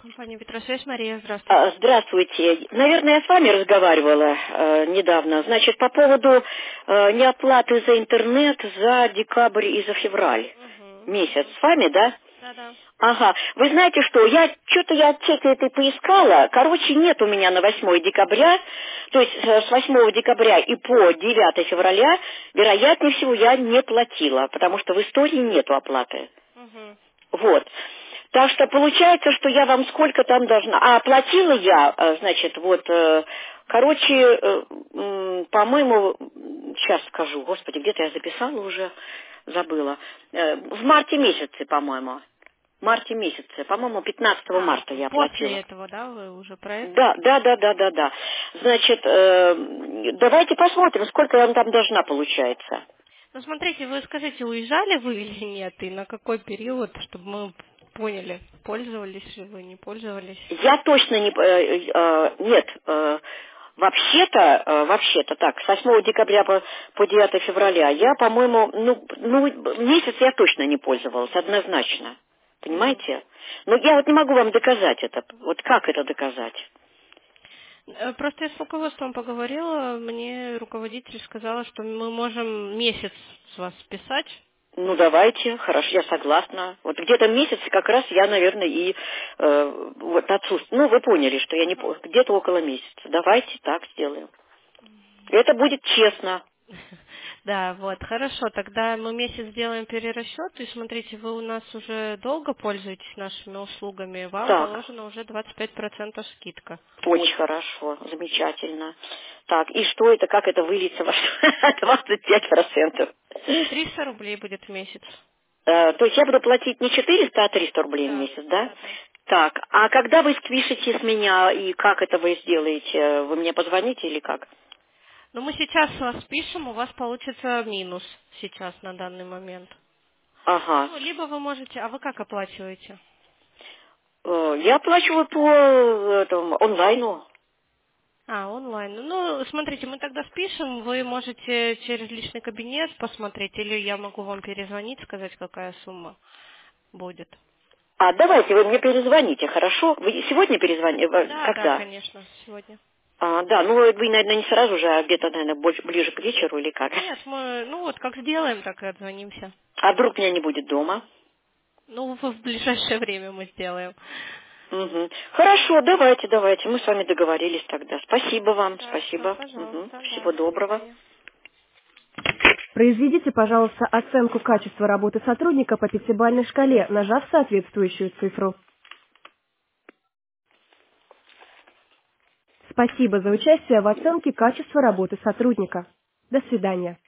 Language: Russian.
Компания «Петросвязь», Мария, здравствуйте. Здравствуйте. Наверное, я с вами разговаривала недавно. Значит, по поводу неоплаты за интернет за декабрь и за февраль месяц. С вами, да? Да-да. Ага. Вы знаете что, я чеки это поискала. Короче, нет у меня на 8 декабря, то есть с 8 декабря и по 9 февраля, вероятнее всего, я не платила, потому что в истории нету оплаты. Угу. Вот. Так что получается, что я вам сколько там должна... А оплатила я, значит, по-моему, сейчас скажу, господи, где-то я записала уже, забыла. В марте месяце, по-моему. В марте месяце, по-моему, 15 марта я После оплатила. этого, да, вы уже про это? Да. Значит, давайте посмотрим, сколько я вам там должна, получается. Ну, смотрите, вы скажите, уезжали вы или нет, и на какой период, чтобы мы поняли, пользовались ли вы, не пользовались? Я точно не... нет, вообще-то так, с 8 декабря по 9 февраля я, по-моему, месяц я точно не пользовалась, однозначно. Понимаете? Но я вот не могу вам доказать это. Вот как это доказать? Просто я с руководством поговорила, мне руководитель сказала, что мы можем месяц с вас списать. Ну, давайте, хорошо, я согласна. Вот где-то месяц как раз я, наверное, и отсутствую. Ну, вы поняли, что я не... Где-то около месяца. Давайте так сделаем. Это будет честно. Да, вот, хорошо, тогда мы месяц сделаем перерасчет, и смотрите, вы у нас уже долго пользуетесь нашими услугами, вам Так, положено уже 25% скидка. очень хорошо, замечательно. Так, и что это, как это выльется во 25%? 300 рублей будет в месяц. То есть я буду платить не 400, а 300 рублей в Да, месяц, да? да. Так, а когда вы спишете с меня и как это вы сделаете? Вы мне позвоните или как? Но мы сейчас вас пишем, у вас получится минус сейчас на данный момент. Ага. Ну, либо вы можете, а вы как оплачиваете? Я оплачиваю по онлайну. Онлайн. Ну, смотрите, мы тогда спишем, вы можете через личный кабинет посмотреть, или я могу вам перезвонить, сказать, какая сумма будет. Давайте вы мне перезвоните, хорошо? Вы сегодня перезвоните? Да, Когда? конечно, сегодня. Да, ну вы, наверное, не сразу же, а где-то, наверное, ближе к вечеру или как? Нет, мы, ну вот как сделаем, так и отзвонимся. А вдруг меня не будет дома? Ну, в ближайшее время мы сделаем. Угу. Хорошо, давайте. Мы с вами договорились тогда. Спасибо вам, Хорошо, спасибо. Угу. пожалуйста, да, Всего до доброго. свидания. Произведите, пожалуйста, оценку качества работы сотрудника по пятибалльной шкале, нажав соответствующую цифру. Спасибо за участие в оценке качества работы сотрудника. До свидания.